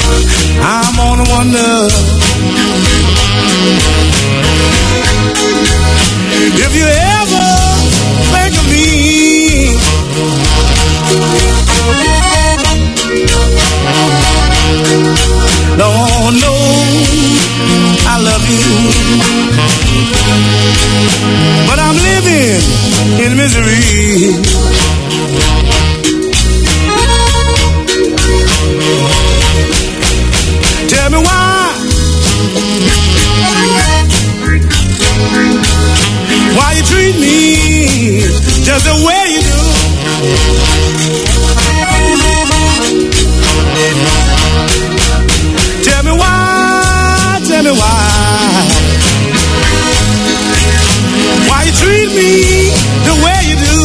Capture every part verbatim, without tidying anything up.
I'm on a wonder if you ever think of me. Don't know I love you, but I'm living in misery. Tell me why, why you treat me just the way you do. Tell me why, tell me why, why you treat me the way you do.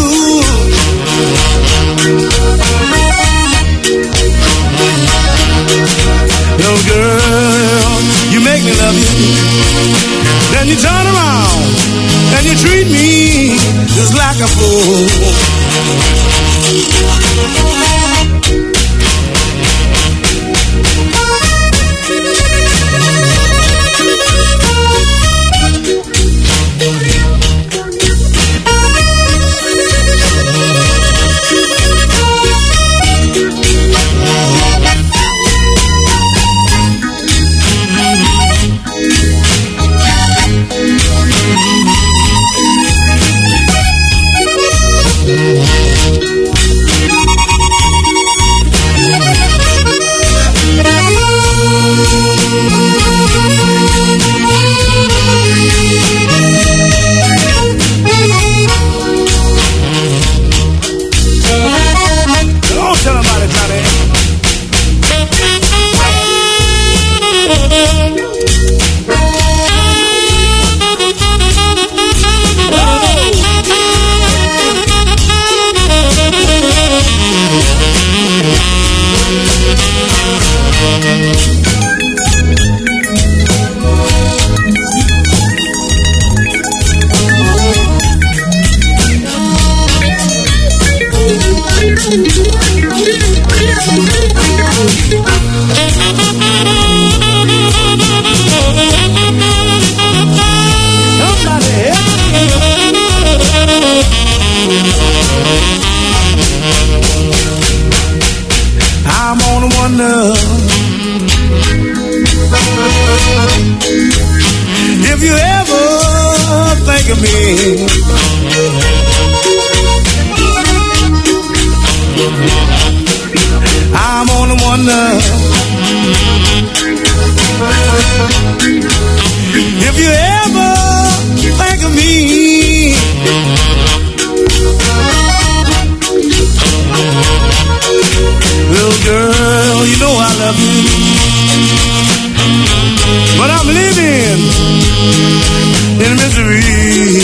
Little girl, you make me love you. Then you turn around and you treat me just like a fool. If you ever think of me, I'm only wonder if you ever think of me. Little girl, you know I love you, but I'm living in misery.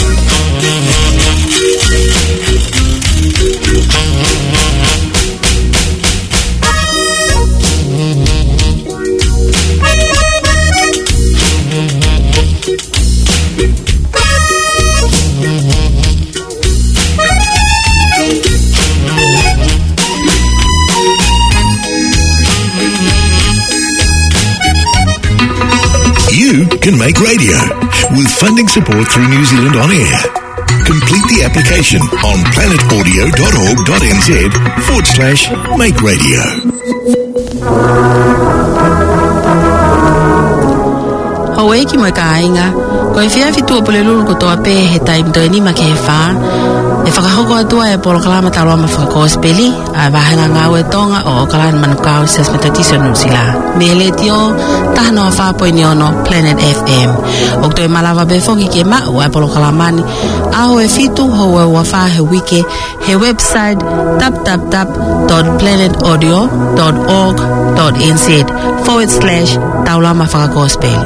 Can make radio with funding support through New Zealand On Air. Complete the application on planetaudio.org.nz forward slash make radio. Hawaii ki mai ka inga ko e fia fitu pole lulu ko to ape he time do ni ma ke fa e fa ko to e polo kala ma talo ma fa ko speli a ba hanga ngawe tonga o kala man ka ses metatiso no sila mele tio ta no fa po ni ono Planet F M o to e malava be fo ki ke ma o e polo kala mani a o e fitu ho e wa fa he wiki he website tap tap tap dot planet audio dot org dot n z forward slash taula ma fa ko speli.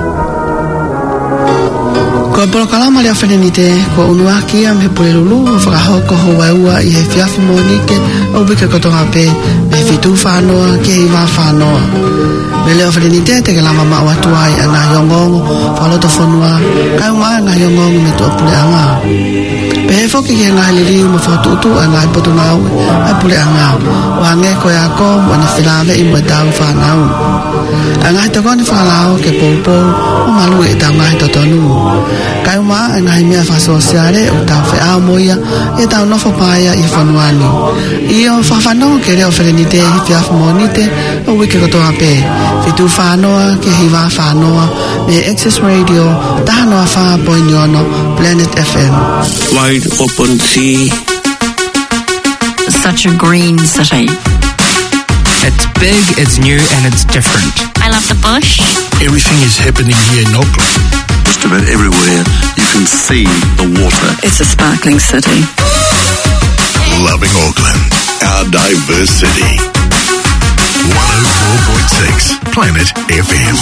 Ko polo kalama le afenenite ko unuaki am he pole lulu whakahoko ho waiua I he fiafi monike o bika kotonga pe me fitu whanoa ke I wā whanoa. Me leo ofaleni te te kala mama watuai ana yongongo falo to fonua kai ma nga yongongo me to pule anga pe foki ke nga lili mo foto tu ana poto na a pule anga wange ko ya ko wana filave i madaw fa na anga to kon fa lao ke popo o malu e ta nga to tonu kai ma nga mi fa sociale o ta fa amoya e ta no fa paia i fonuani io fa fa no ke le ofaleni te i fia monite o wiki ko to ape fitu fa noa ke hiva fa noa me Access Radio ta no fa poinyono Planet F M wide open sea. Such a green city. It's big, it's new, and it's different. I love the bush. Everything is happening here in Auckland. Just about everywhere you can see the water. It's a sparkling city. Loving Auckland, our diverse city. one oh four point six Planet F M.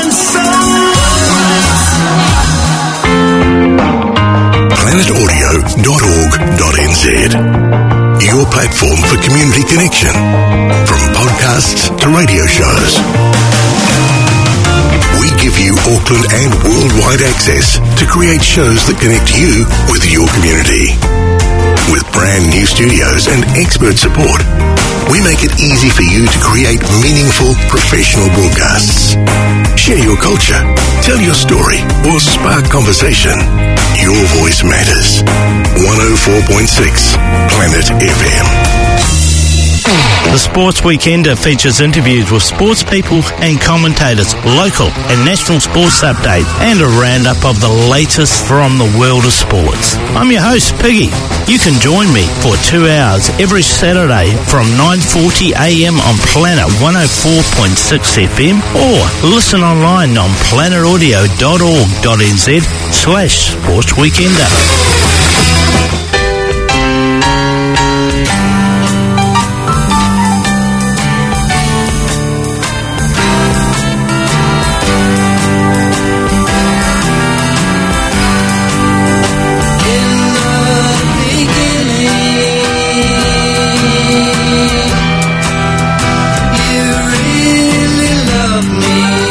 planet audio dot org dot n z. Your platform for community connection. From podcasts to radio shows. We give you Auckland and worldwide access to create shows that connect you with your community. With brand new studios and expert support, we make it easy for you to create meaningful professional broadcasts. Share your culture, tell your story, or spark conversation. Your voice matters. one oh four point six Planet F M. The Sports Weekender features interviews with sports people and commentators, local and national sports update, and a roundup of the latest from the world of sports. I'm your host, Piggy. You can join me for two hours every Saturday from nine forty a m on Planet one oh four point six F M or listen online on planet audio dot org dot n z slash Sports Weekender.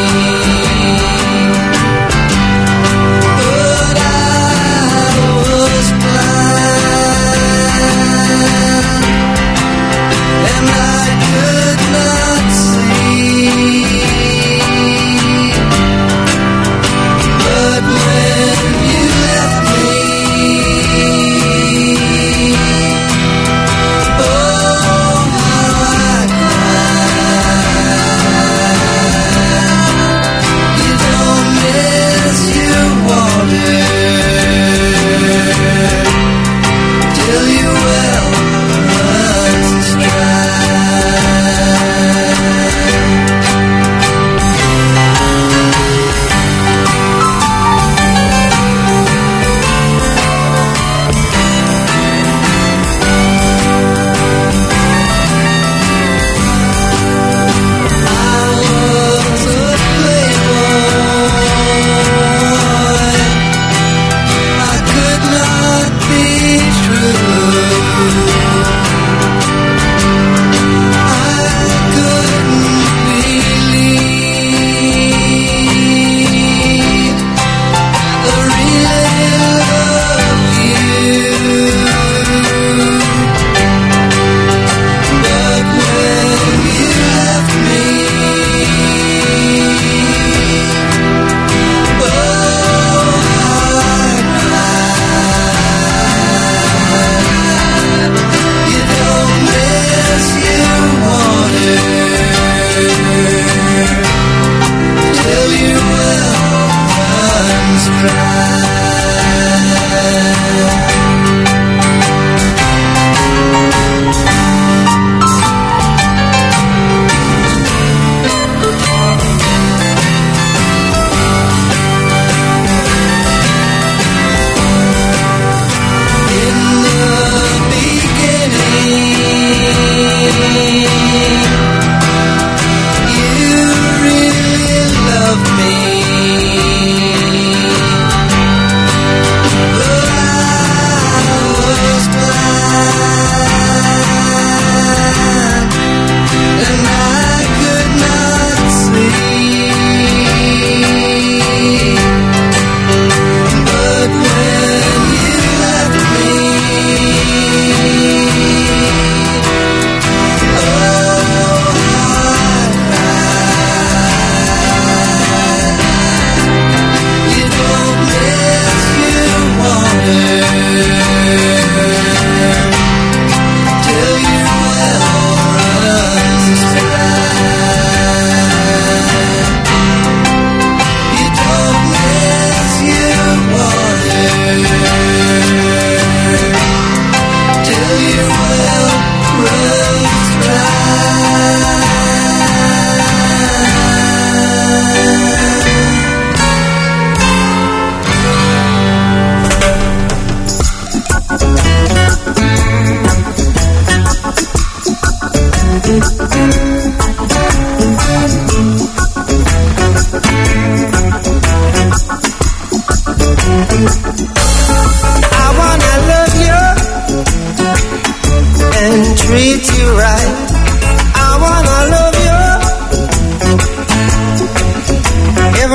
But I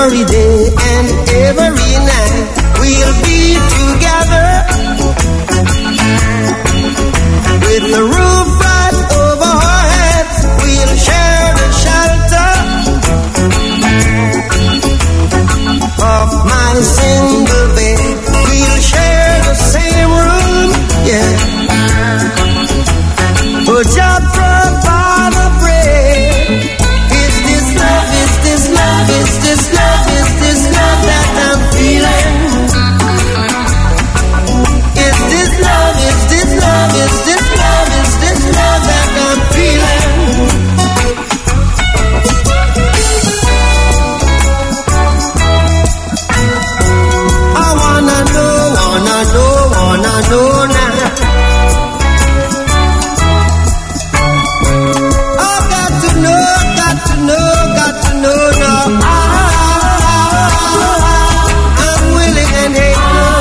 every day and every night we'll be together with the roof right over our heads. We'll share the shelter of my single bed. We'll share the same room, yeah. But just provide the bread. Is this love? Is this love? Is this love? Is this love that I'm feeling? Is this love? Is this love? Is this love? Is this love that I'm feeling? I wanna know, wanna know, wanna know now. I got to know, got to know, got to know now. I, I'm willing and able.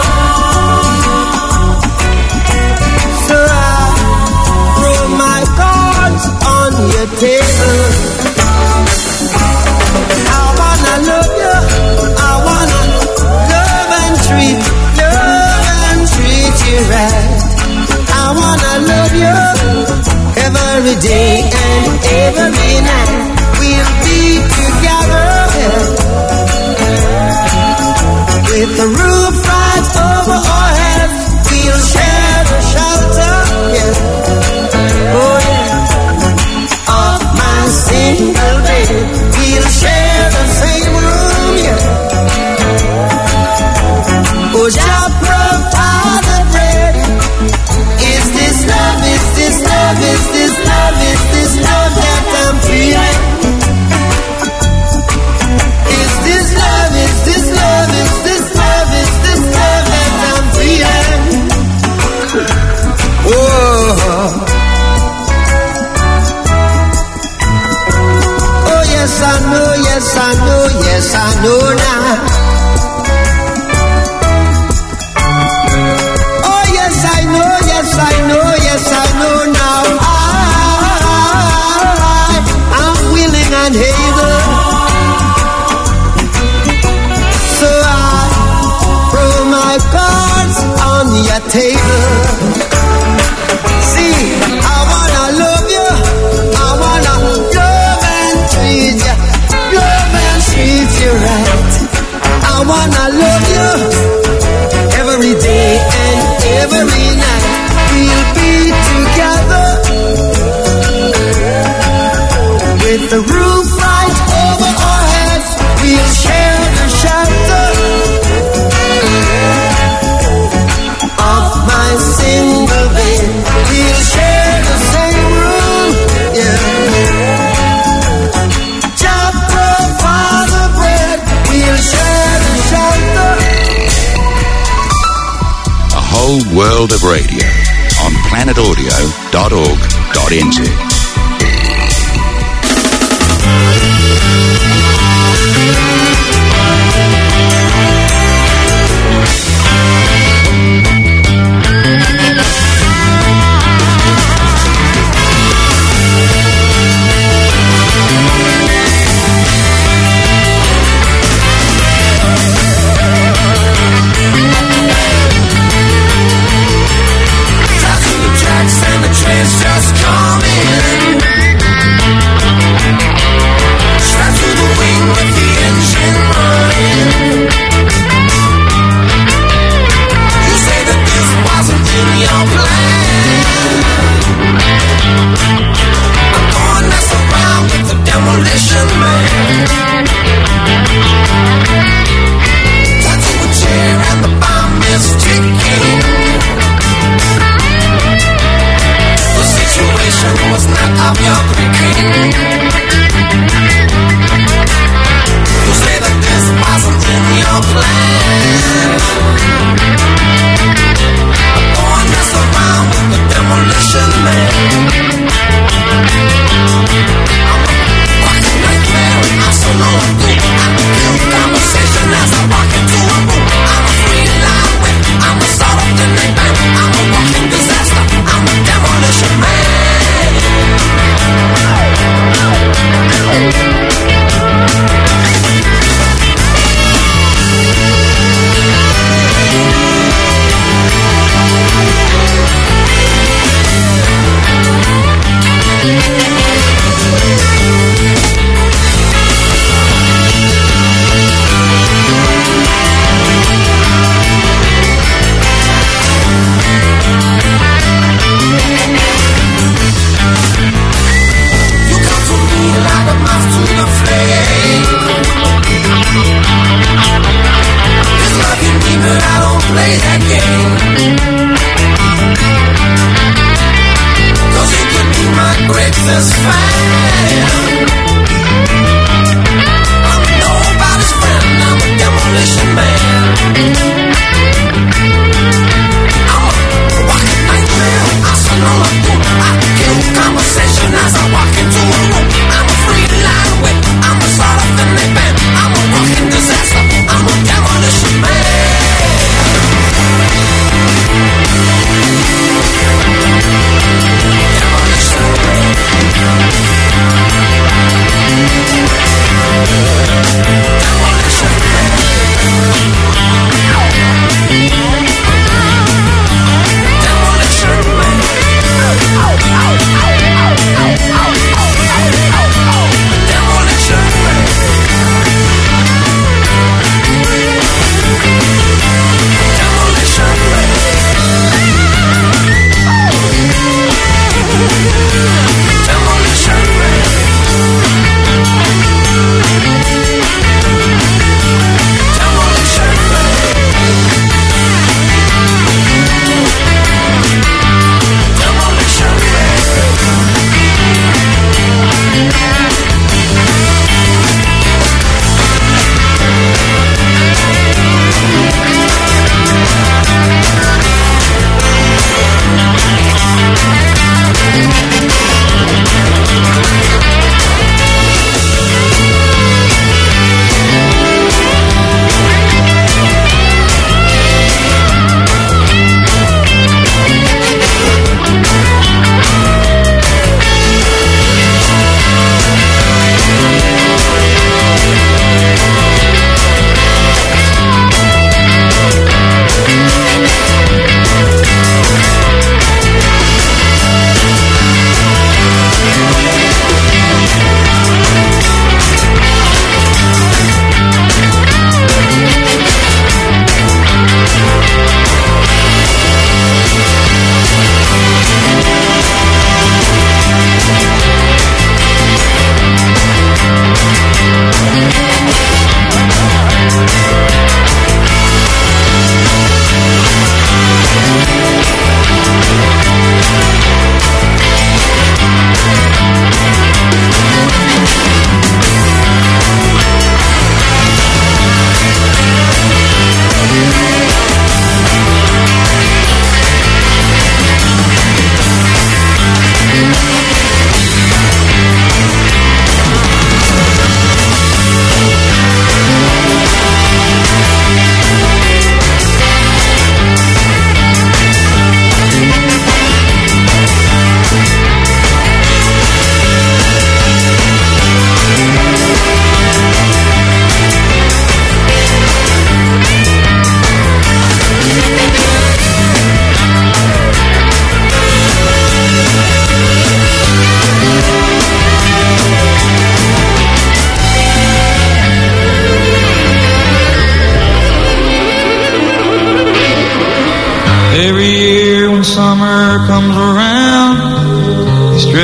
So I throw my cards on your table. I wanna love you. I wanna love and treat, love and treat you right. I wanna love you every day and every night. We'll be together with the roof right over our heads. We'll share the shelter, yeah. Oh yeah, of my single bed. We'll share the same room, yeah. Oh, just provide the bread. Is this love? Is this love? Is this love? Is this love that I'm feeling? Is this love? Is this love? Is this love? Is this love that I'm feeling? Oh, oh yes I know, yes I know, yes I know now. Oh yes I know, yes I know, yes I know now. I, I'm willing and able. So I throw my cards on your table. See, I wanna love you. I wanna love and treat you, love and treat you right. I wanna love you every day and every night. We'll be together with the roof right over our heads. We'll share the shelter of my single bed. We'll share the same room, yeah. Just provide the bread. We'll share the shelter. A whole world of radio on planet audio dot org dot n z. And the trains just coming.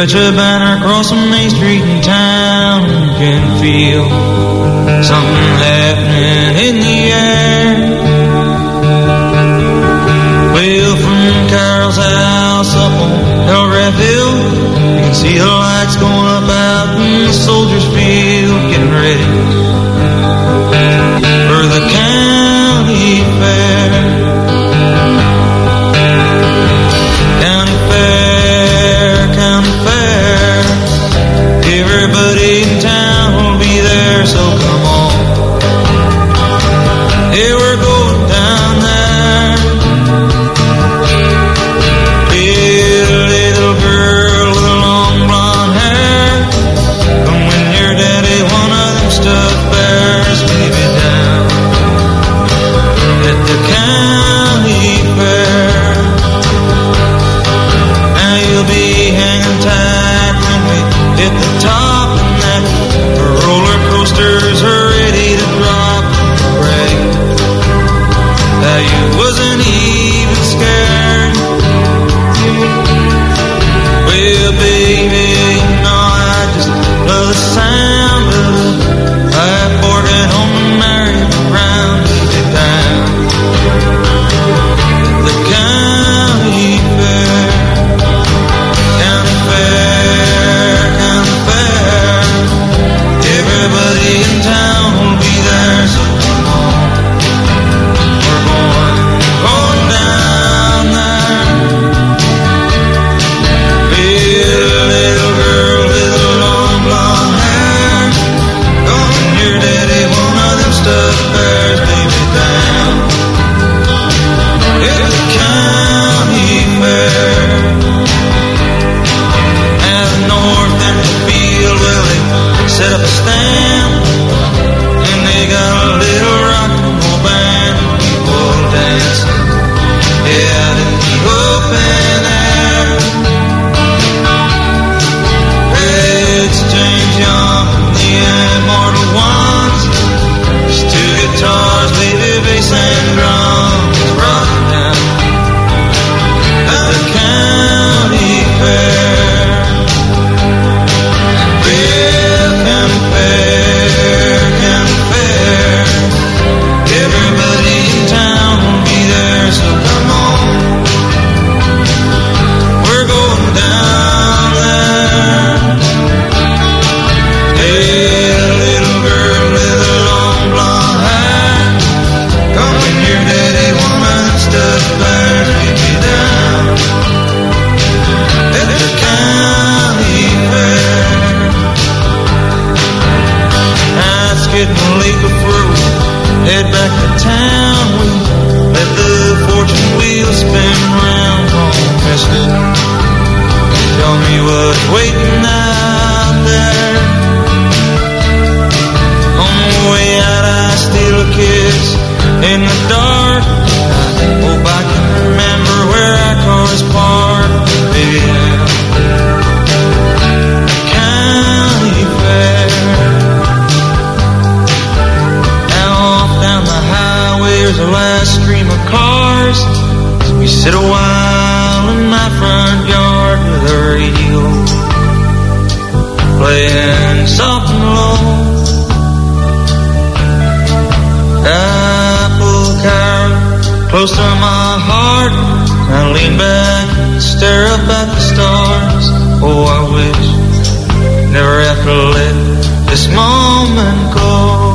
stretch a banner across a main street in town, you can feel something happening in the air. Well, from Carol's house up on Elrath Hill, you can see the lights going up out in the soldiers' field, getting ready for the county fair. County fair, county fair, everybody in town will be there, so come on. Hey, we're going down there. Little, little girl with long blonde hair, come when your daddy one of them stuffed bears, baby, down at the county fair. Now you'll be hanging tight when we hit the top, and that roller coasters are ready to drop the brake. Now you wasn't even scared. Well, baby, you know I just love the sound of the pipe organ on the merry-go-round, baby, down the county fair. County fair, county fair, everybody in town will be there, so come on. We're going, going down there. Little, little girl with the long blonde hair, come when your daddy one of them stuffed bears, baby, down at the county fair. At the north end of the field, well, they set up a stand, and they got a little rock and roll band, people dancing, yeah, out in the open air. It's James Young and the Immortal Ones, just two guitars, baby, bass and drums, rocking down at the county fair. Well, county fair, county fair, everybody in town will be there, so come on. We're going down there. Hey, little girl with the long blonde hair, come when your daddy one of them stuffed bears, take you down at the county fair. Now it's getting late before we head back to town. We let the fortune wheel spin round on Mister Tell me what's waiting out there. On the way out I steal a kiss in the dark. I hope I can remember where our cars parked, baby, down the county fair. Now off down the highway there's a last stream of cars. We sit a while in my front yard with the radio playing soft and low. Apple carrot close to my heart, I lean back and stare up at the stars. Oh, I wish never have to let this moment go.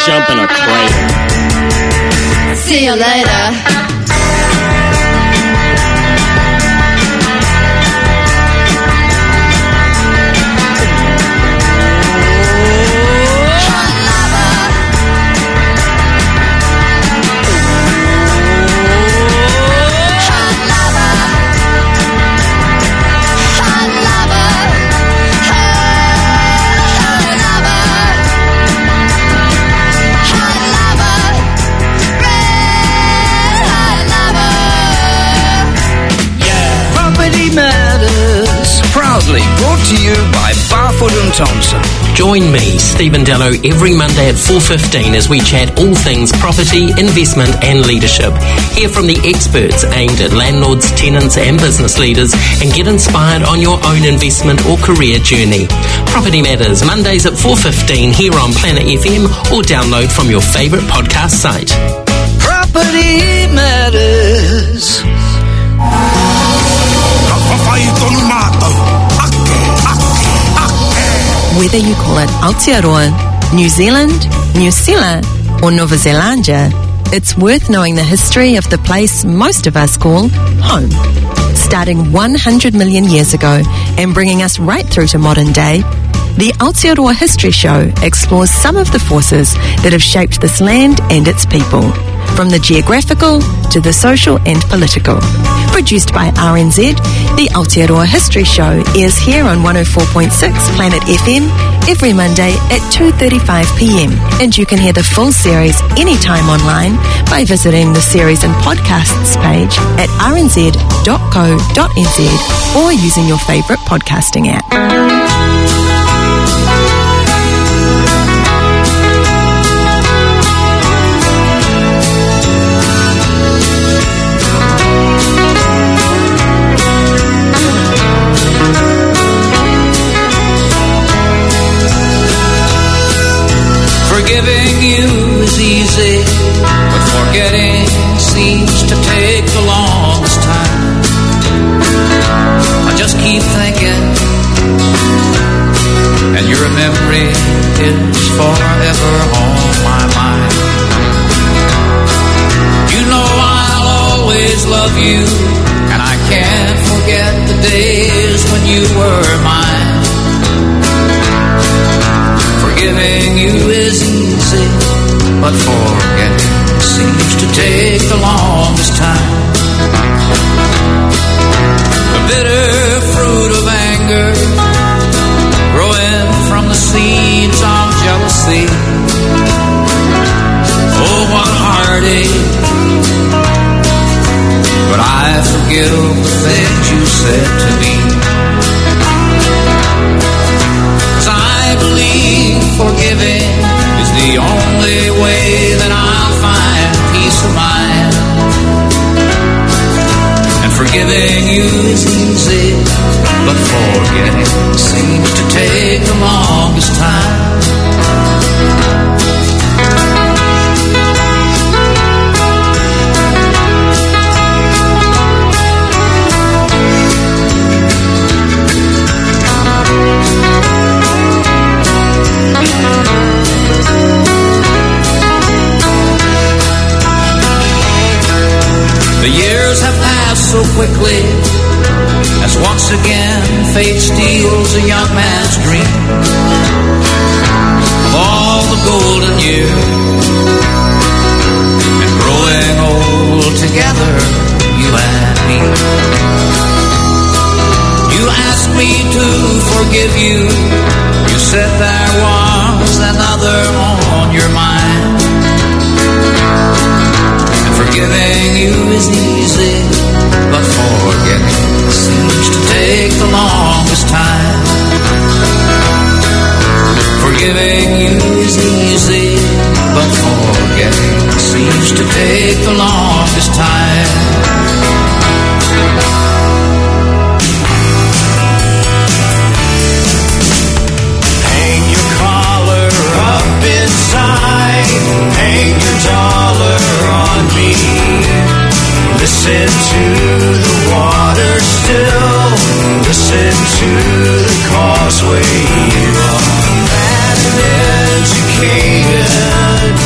jump in a crater. See you later. Proudly brought to you by Barfoot and Thompson. Join me, Stephen Dello, every Monday at four fifteen as we chat all things property, investment and leadership. Hear from the experts aimed at landlords, tenants and business leaders and get inspired on your own investment or career journey. Property Matters, Mondays at four fifteen here on Planet F M or download from your favourite podcast site. Property Matters. Whether you call it Aotearoa, New Zealand, New Zealand, or Nova Zelandia, it's worth knowing the history of the place most of us call home. Starting one hundred million years ago and bringing us right through to modern day, the Aotearoa History Show explores some of the forces that have shaped this land and its people, from the geographical to the social and political. Produced by R N Z, the Aotearoa History Show airs here on one oh four point six Planet F M every Monday at two thirty-five p m. And you can hear the full series anytime online by visiting the series and podcasts page at r n z dot co dot n z or using your favourite podcasting app. Forgiving you is easy, but forgetting seems to take the longest time. I just keep thinking, and your memory is forever on my mind. You know I'll always love you, and I can't forget the days when you were mine. Forgiving you is easy, but forgetting seems to take the longest time. The bitter fruit of anger growing from the seeds of jealousy. Oh, what heartache. But I forgive the things you said to me. 'Cause I believe forgiving is the only way that I'll find peace of mind. And forgiving you is easy, but forgetting seems to take the longest time. The years have passed so quickly as once again fate steals a young man's dream of all the golden years, and growing old together, you and me. You asked me to forgive you. You said there was another on your mind. Forgiving you is easy, but forgetting seems to take the longest time. Forgiving you is easy, but forgetting seems to take the longest time. Hang your collar up inside, hang your dollar on me. Listen to the water still, listen to the causeway here on that educated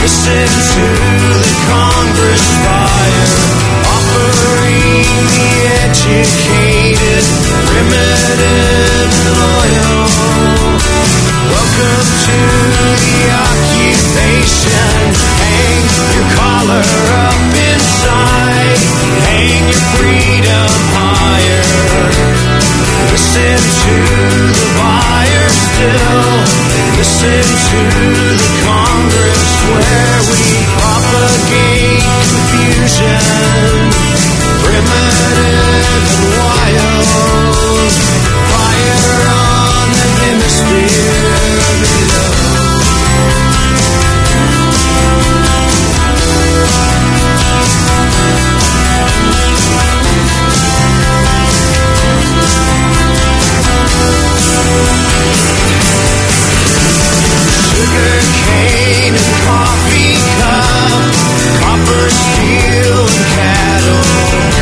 Listen to the Congress fire, offering the educated, primitive, and loyal. Welcome to the occupation. Hang your collar up inside, hang your freedom higher. Listen to the buyer still, listen to the Congress where we propagate confusion, primitive and wild. Fire on the hemisphere below. Sugar cane and coffee cup, copper, steel and cattle,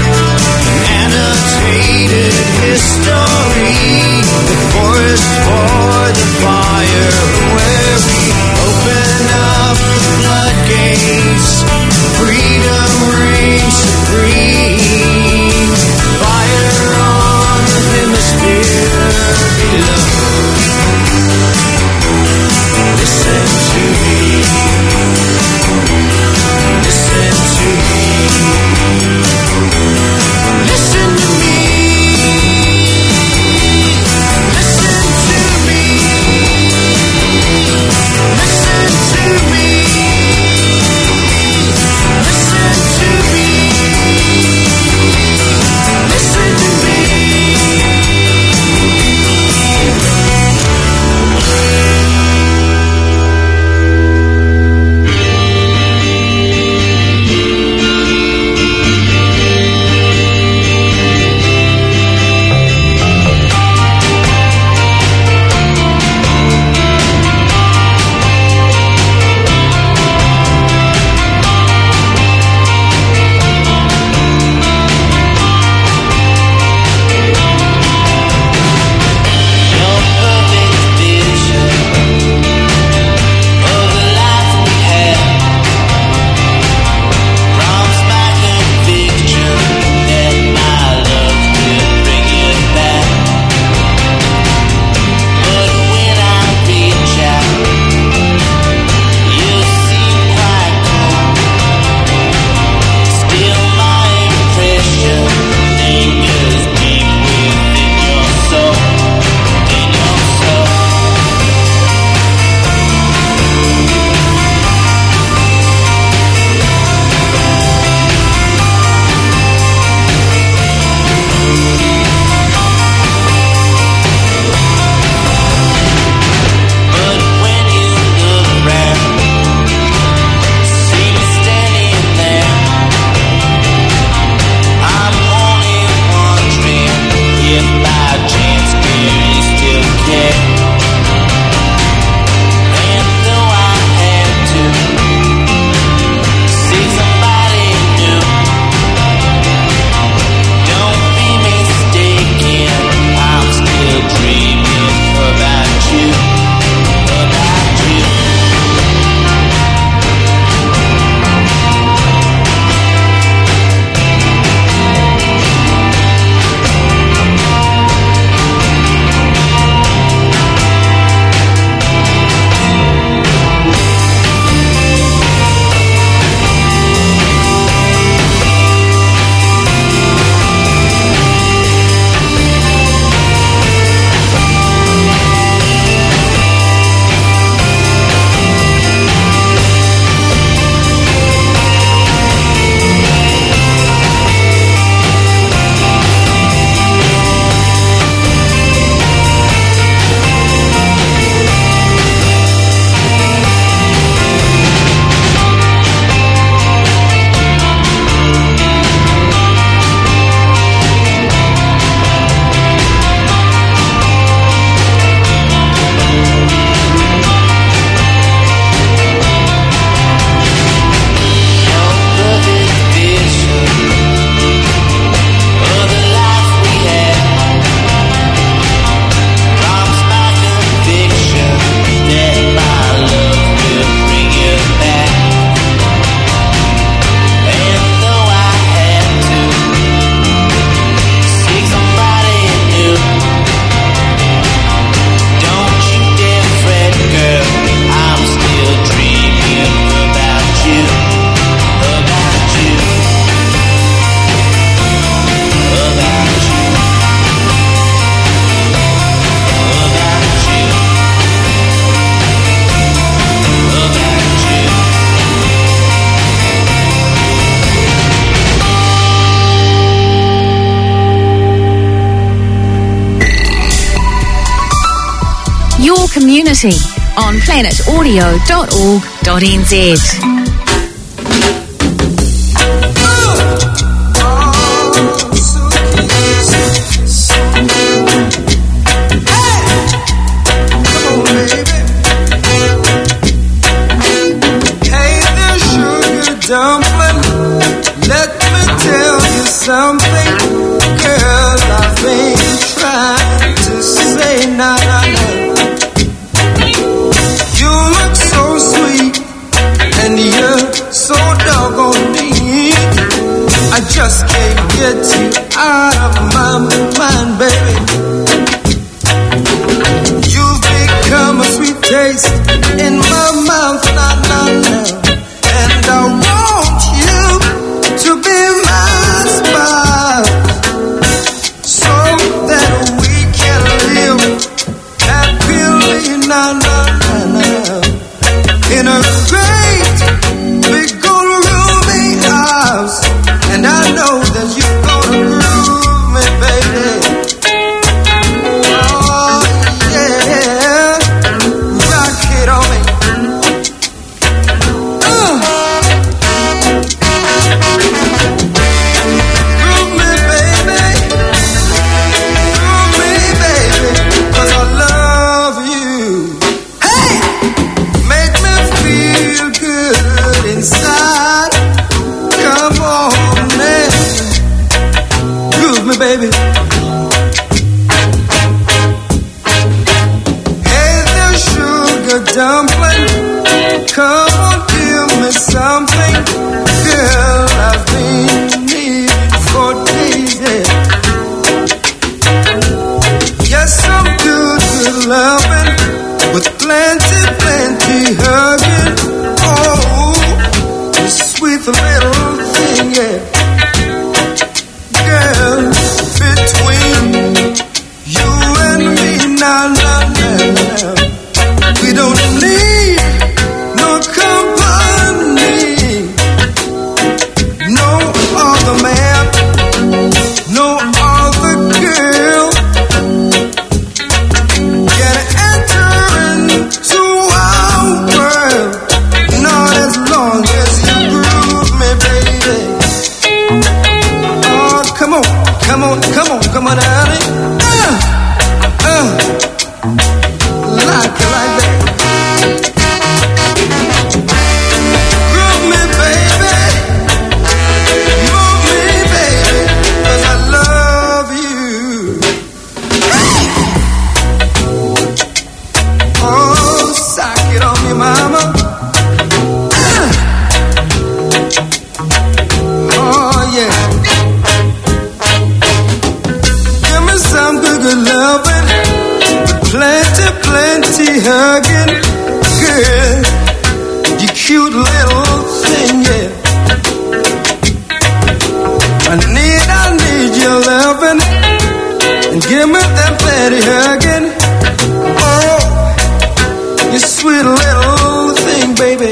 annotated history, the forest for the fire, where we open up the floodgates, freedom reigns supreme. Fire on the hemisphere below. Listen to me. Listen to me. Listen to me. Listen to me. community on planet audio dot org dot n z. Dumpling, let me tell you something, girl, I've been trying to say na na na. You look so sweet, and you're so doggone neat. I just can't get you out of my mind, baby. You've become a sweet taste in my mouth, na na na. And I want you to be my spouse, so that we can live happily, na na na na, in a great big old roomy house. And I know that you're gonna groove me, baby. Oh yeah, rock it on me. Baby, hey there, sugar dumpling, come on, give me something, girl, I've been needing for days, yeah. Yes, I'm good with loving, with plenty, plenty hugging, oh, you sweet little thing, yeah. Girl, between you and me, na na na na, we don't need no company, no other man, no other girl can enter into our world, not as long as you groove me, baby. Come on, come on, come on, come on, honey. Uh, uh, like it like that. Groove me, baby. Move me, baby. 'Cause I love you. Oh, sock it on me, mama. Uh, oh, yeah. Some good, good loving, plenty, plenty hugging, girl, you cute little thing, yeah. I need, I need your loving, and give me that plenty hugging, oh, you sweet little thing, baby.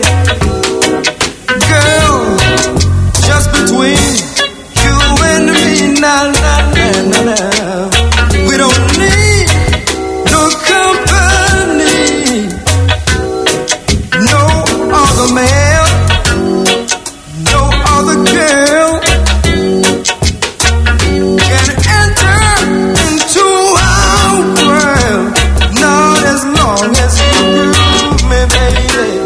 Girl, just between you and me, na na na na na. We don't need no company, no other man, no other girl can enter into our world, not as long as you groove me, baby.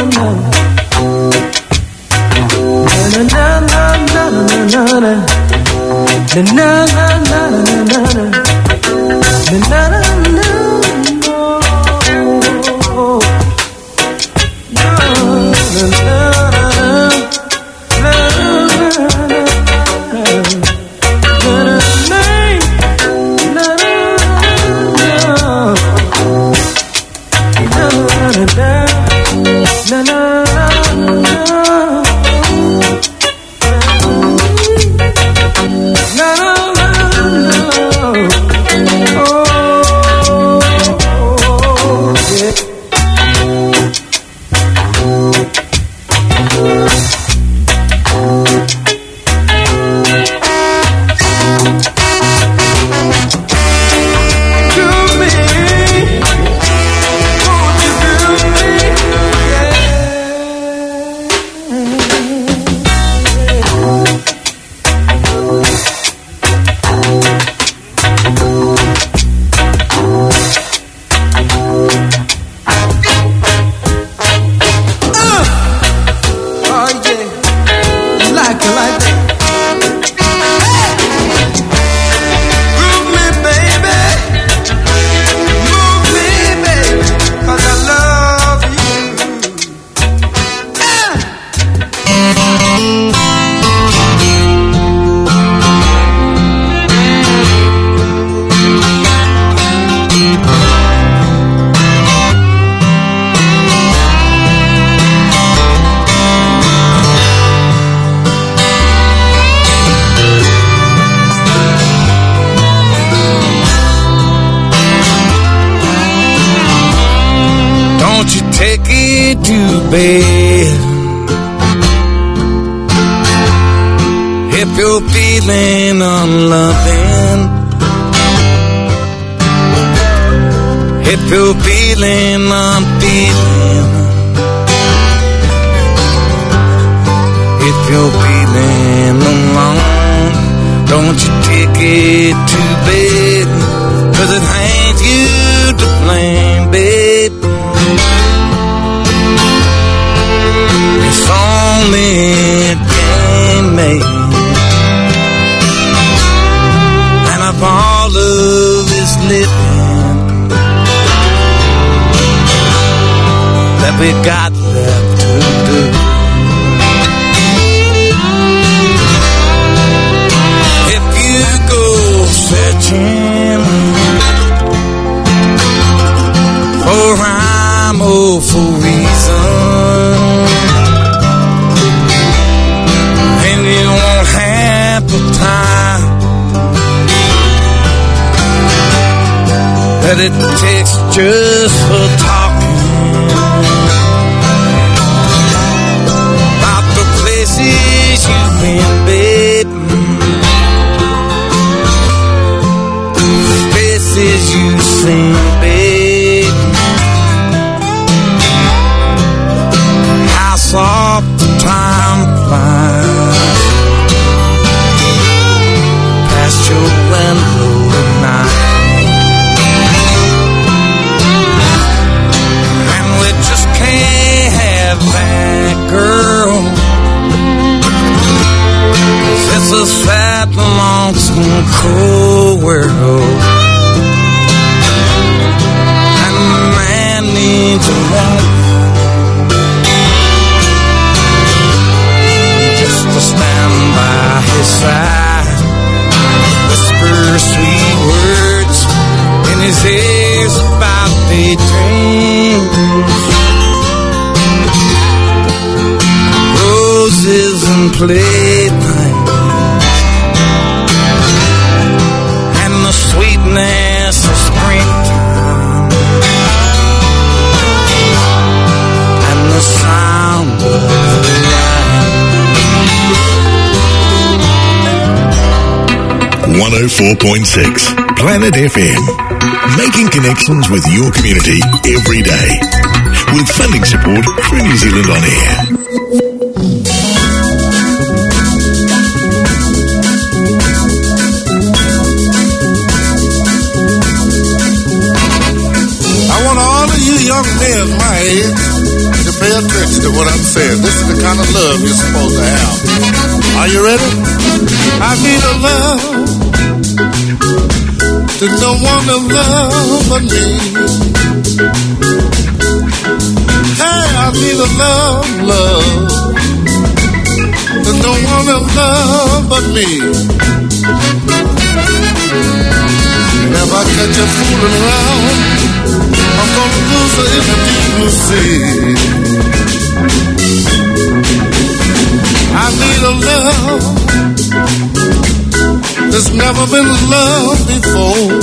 one oh four point six Planet F M. Making connections with your community every day. With funding support through New Zealand On Air. I want all of you young men my age to pay attention to what I'm saying. This is the kind of love you're supposed to have. Are you ready? I need a love. There's no one to love but me. Hey, I need a love, love. There's no one to love but me. And if I catch you fooling around, I'm gonna lose her in the deep blue sea. I need a love. There's never been love before.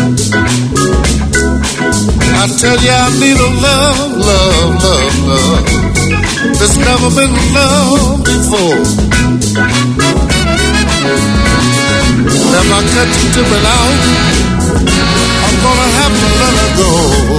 I tell you I need a love, love, love, love. There's never been love before. If I catch you tipping out, I'm gonna have to let her go.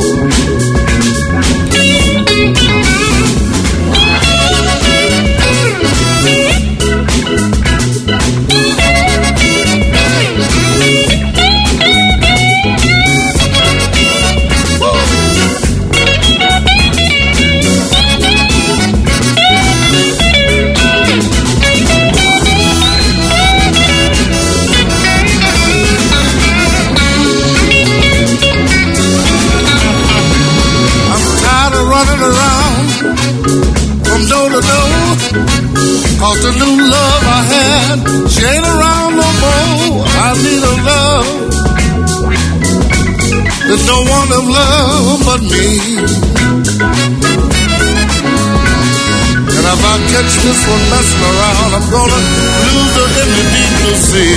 Cause the new love I had, she ain't around no more. I need a love. There's no one to love but me. And if I catch this one messing around, I'm gonna lose her in the deep blue sea.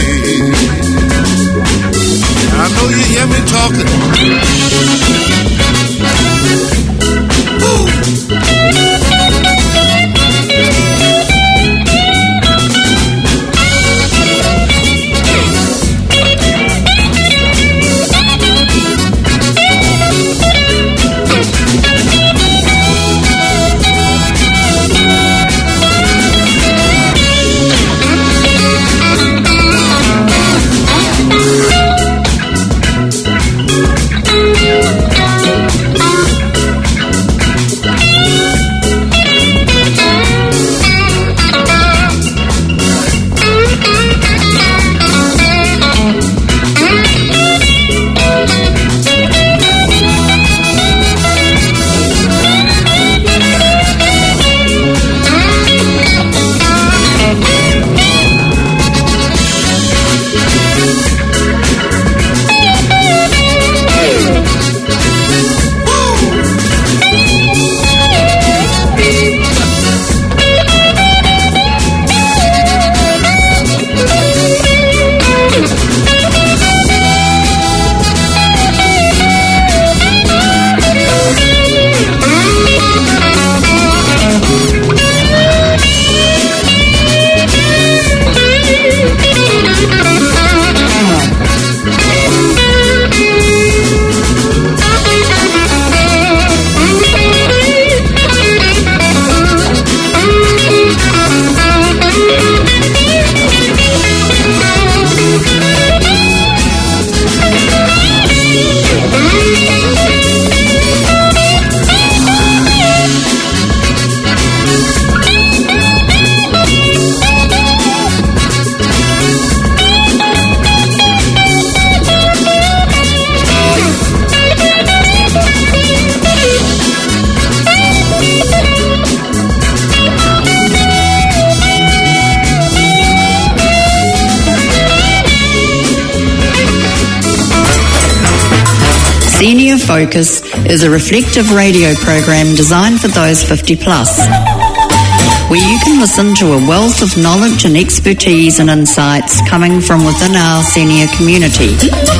I know you hear me talking. Ooh. Senior Focus is a reflective radio program designed for those fifty plus, where you can listen to a wealth of knowledge and expertise and insights coming from within our senior community.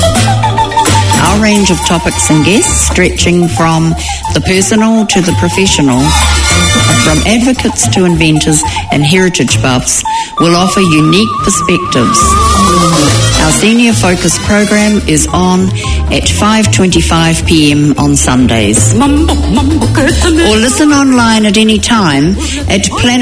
Our range of topics and guests stretching from the personal to the professional, from advocates to inventors and heritage buffs, will offer unique perspectives. Our Senior Focus program is on at five twenty-five p m on Sundays. Or listen online at any time at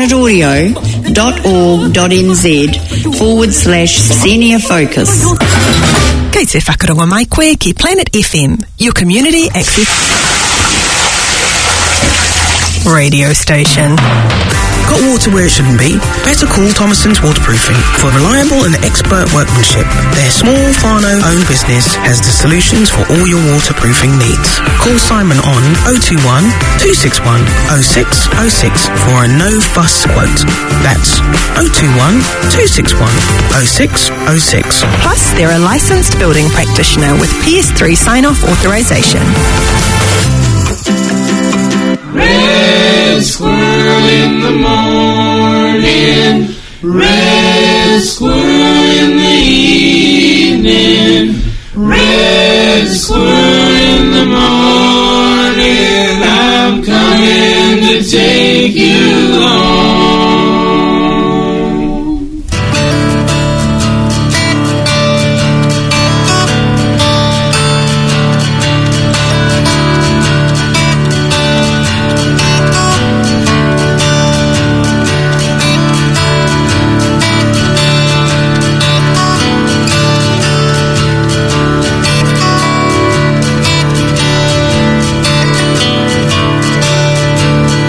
planetaudio.org.nz forward slash Senior Focus. Kei te whakarongo mai koe ki Planet F M, your community access. radio station. Got water where it shouldn't be? Better call Thomason's Waterproofing for reliable and expert workmanship. Their small Fano-owned business has the solutions for all your waterproofing needs. Call Simon on oh two one, two six one, oh six oh six for a no-fuss quote. That's oh two one, two six one, oh six oh six. Plus, they're a licensed building practitioner with P S three sign-off authorization.